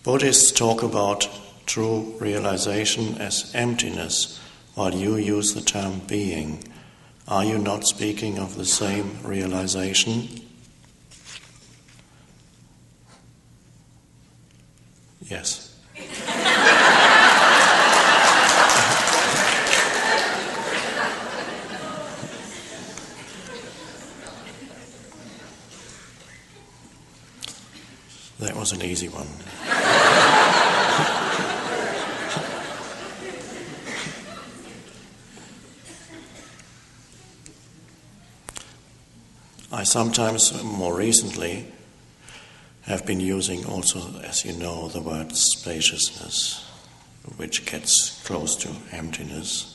Buddhists talk about true realization as emptiness, while you use the term being. Are you not speaking of the same realization? Yes. That was an easy one. I sometimes, more recently, have been using also, as you know, the word spaciousness, which gets close to emptiness.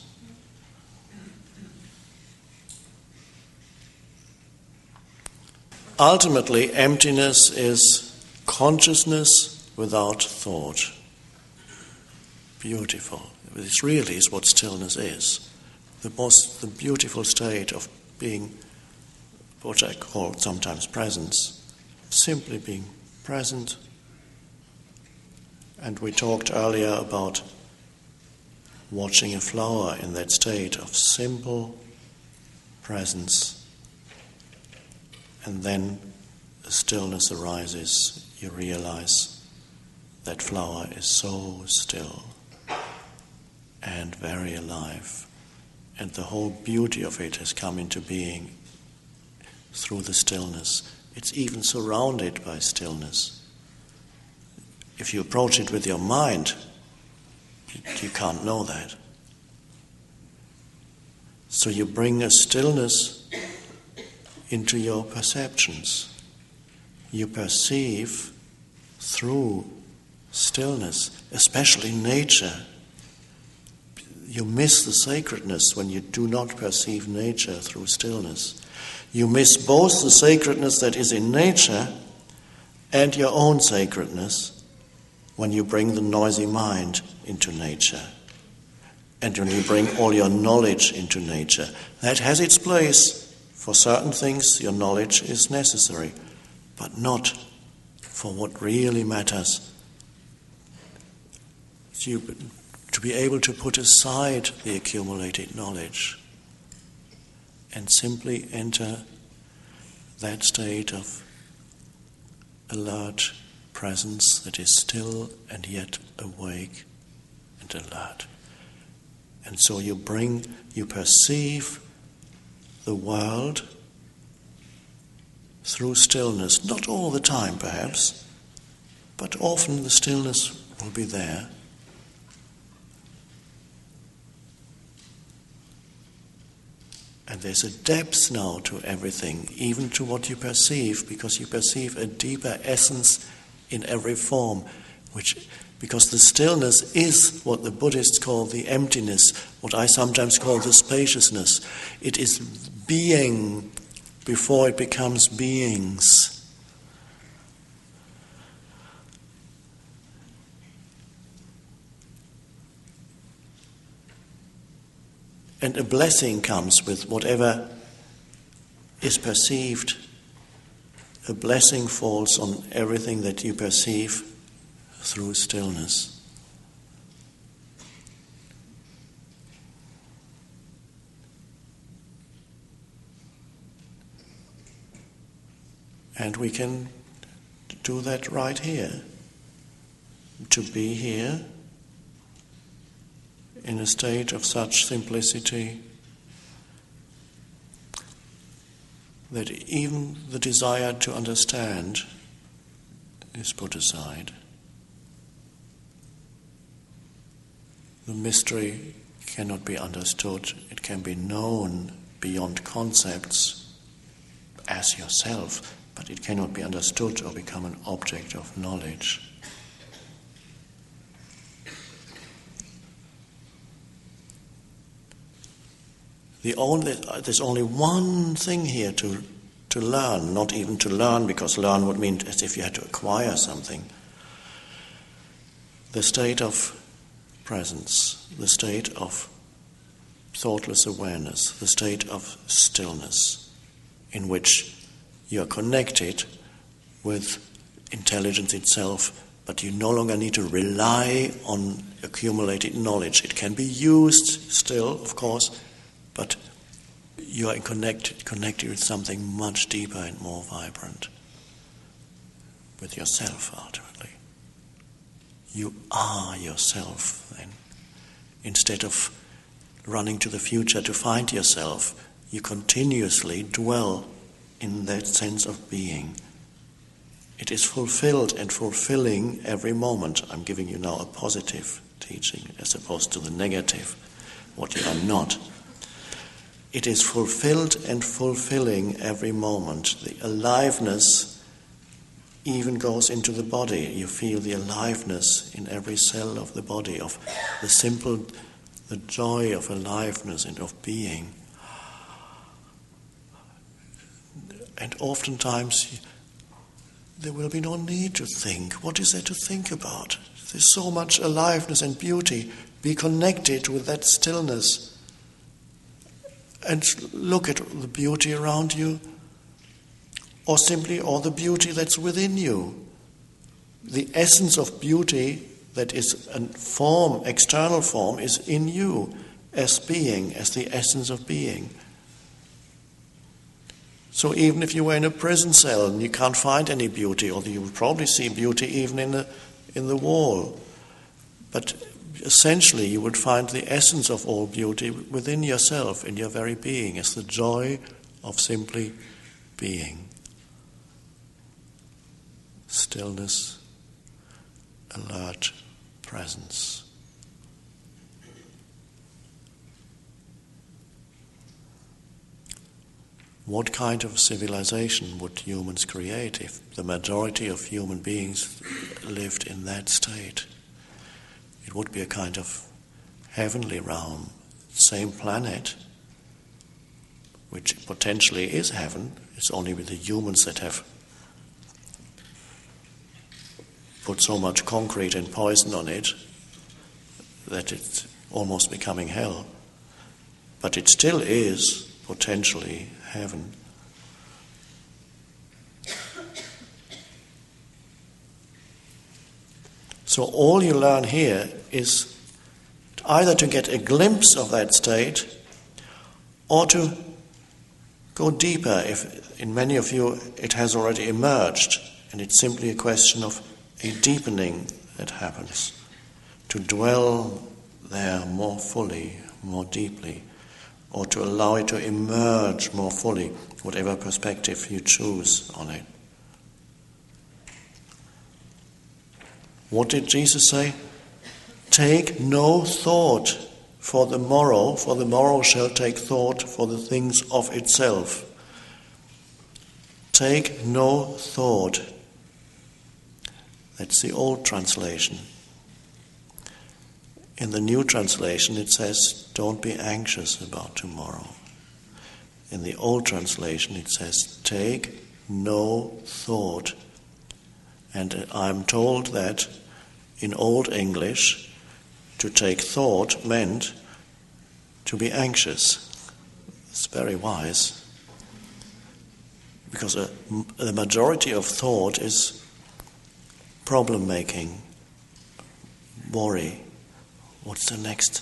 Ultimately, emptiness is consciousness without thought. Beautiful. This really is what stillness is. The beautiful state of being what I call sometimes presence, simply being present. And we talked earlier about watching a flower in that state of simple presence. And then a stillness arises. You realize that flower is so still and very alive. And the whole beauty of it has come into being through the stillness. It's even surrounded by stillness. If you approach it with your mind, you can't know that. So you bring a stillness into your perceptions. You perceive through stillness, especially nature. You miss the sacredness when you do not perceive nature through stillness. You miss both the sacredness that is in nature and your own sacredness when you bring the noisy mind into nature and when you bring all your knowledge into nature. That has its place. For certain things, your knowledge is necessary, but not for what really matters. To be able to put aside the accumulated knowledge and simply enter that state of alert presence that is still and yet awake and alert. And so you perceive the world through stillness, not all the time perhaps, but often the stillness will be there. And there's a depth now to everything, even to what you perceive, because you perceive a deeper essence in every form, because the stillness is what the Buddhists call the emptiness, what I sometimes call the spaciousness. It is being before it becomes beings. And a blessing comes with whatever is perceived. A blessing falls on everything that you perceive through stillness. And we can do that right here. To be here in a state of such simplicity that even the desire to understand is put aside. The mystery cannot be understood. It can be known beyond concepts as yourself, but it cannot be understood or become an object of knowledge. There's only one thing here to learn, not even to learn, because learn would mean as if you had to acquire something. The state of presence, the state of thoughtless awareness, the state of stillness, in which you are connected with intelligence itself But you no longer need to rely on accumulated knowledge. It can be used still, of course, but you are connected with something much deeper and more vibrant, with yourself ultimately. You are yourself then. Instead of running to the future to find yourself, you continuously dwell in that sense of being. It is fulfilled and fulfilling every moment. I'm giving you now a positive teaching as opposed to the negative, what you are not. It is fulfilled and fulfilling every moment. The aliveness even goes into the body. You feel the aliveness in every cell of the body, of the joy of aliveness and of being. And oftentimes there will be no need to think. What is there to think about? There's so much aliveness and beauty. Be connected with that stillness. And look at the beauty around you, or the beauty that's within you. The essence of beauty that is a form, external form, is in you as being, as the essence of being. So even if you were in a prison cell and you can't find any beauty, or you would probably see beauty even in the wall, but essentially you would find the essence of all beauty within yourself, in your very being, as the joy of simply being. Stillness, alert presence. What kind of civilization would humans create if the majority of human beings lived in that state? It would be a kind of heavenly realm, same planet, which potentially is heaven. It's only with the humans that have put so much concrete and poison on it that it's almost becoming hell. But it still is potentially heaven. So all you learn here is either to get a glimpse of that state or to go deeper. If in many of you it has already emerged and it's simply a question of a deepening that happens, to dwell there more fully, more deeply, or to allow it to emerge more fully, whatever perspective you choose on it. What did Jesus say? Take no thought for the morrow shall take thought for the things of itself. Take no thought. That's the old translation. In the new translation it says, don't be anxious about tomorrow. In the old translation it says, take no thought. And I'm told that in Old English, to take thought meant to be anxious. It's very wise. Because the majority of thought is problem-making, worry. What's the next?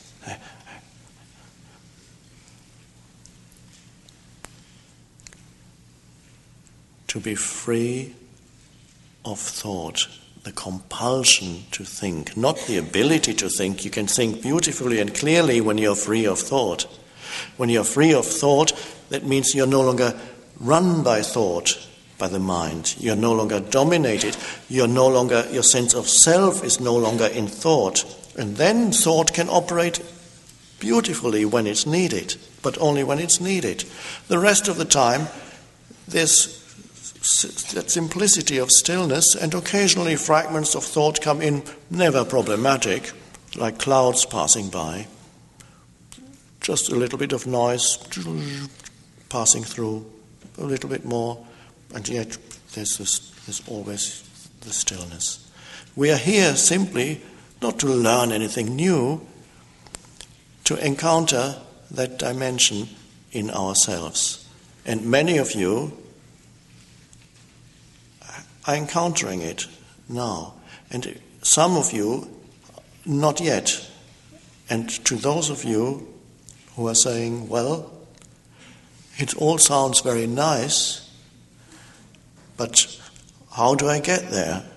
To be free of thought, the compulsion to think, not the ability to think. You can think beautifully and clearly when you're free of thought. When you're free of thought, that means you're no longer run by thought, by the mind. You're no longer dominated. Your sense of self is no longer in thought. And then thought can operate beautifully when it's needed, but only when it's needed. The rest of the time, there's that simplicity of stillness, and occasionally fragments of thought come in, never problematic, like clouds passing by. Just a little bit of noise passing through, a little bit more, and yet there's always the stillness. We are here simply not to learn anything new, to encounter that dimension in ourselves. And many of you are encountering it now. And some of you, not yet. And to those of you who are saying, well, it all sounds very nice, but how do I get there?